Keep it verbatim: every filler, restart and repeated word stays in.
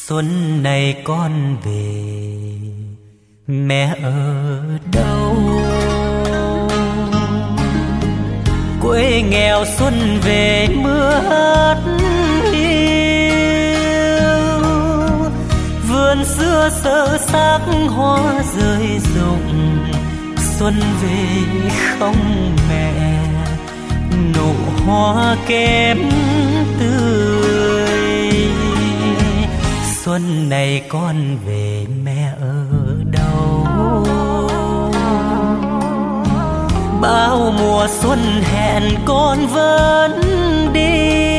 Xuân này con về mẹ ở đâu? Quê nghèo xuân về mưa hát hiu, vườn xưa sơ xác hoa rơi rụng. Xuân về không mẹ, nụ hoa kém tươi. Xuân này con về mẹ ở đâu? Bao mùa xuân hẹn con vẫn đi,